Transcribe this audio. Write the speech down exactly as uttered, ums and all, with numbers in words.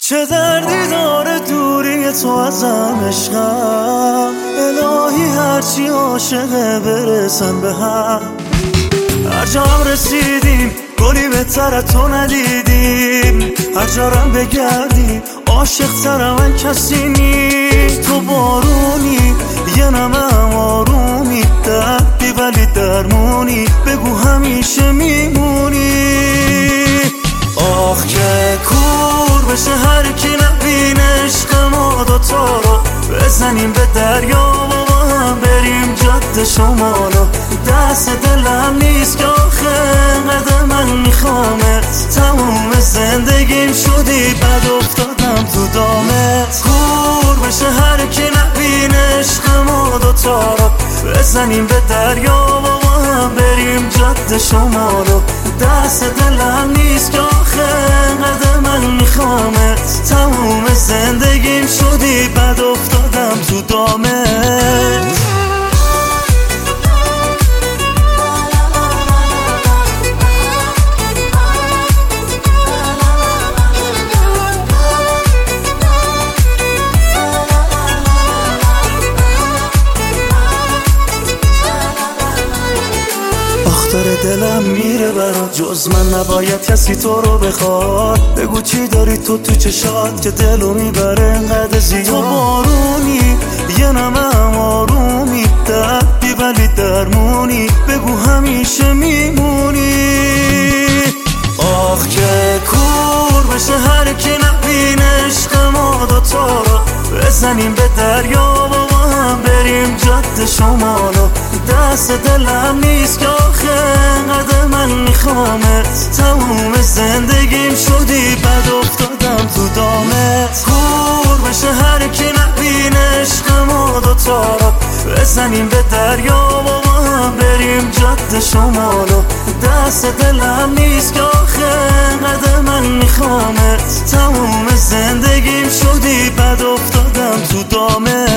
چه دردی داره دوری تو ازم عشقم، الهی هرچی عاشقه برسن به هم. هر جا هم رسیدیم گلی بهتر تو ندیدیم، هر جارم بگردیم عاشق تر من کسی نی. تو بارونی یه نمم آرومی، دردی ولی درمونی، بگو همیشه میمونی. آخ که کور بشه هر کی نبینه عشق ما دوتا رو، بزنیم به دریا و با هم بریم جاده شمالو. دست دلم نیست که آخه انقدر من میخوامت، تموم زندگیم شدی بد افتادم تو دامت. کور بشه هر کی نبینه عشق ما دوتا رو، بزنیم به دریا و با هم بریم جاده شمالو. دست دلم نیست که آخه انقدر من میخوامت، تموم زندگیم شدی بد افتادم تو دامت. داره دلم میره برات، جز من نباید کسی تو رو بخواد. بگو چی داری تو تو چشات که دلو میبره انقدر زیاد. تو بارونی یه نمم آرومی، دردی ولی درمونی، بگو همیشه میمونی. آخ که کور بشه هر کی نبینه عشق ما دوتا رو، بزنیم به دریا و با هم بریم جاده شمالو. دست دلم نیست که آخه انقدر من میخوامت، تموم زندگیم شدی بد افتادم تو دامت. کور بشه هر کی نبینه عشق ما دوتا رو، بزنیم به دریا و با هم بریم جاده شمالو. دست دلم نیست که آخه انقدر من میخوامت، تموم زندگیم شدی بد افتادم تو دامت.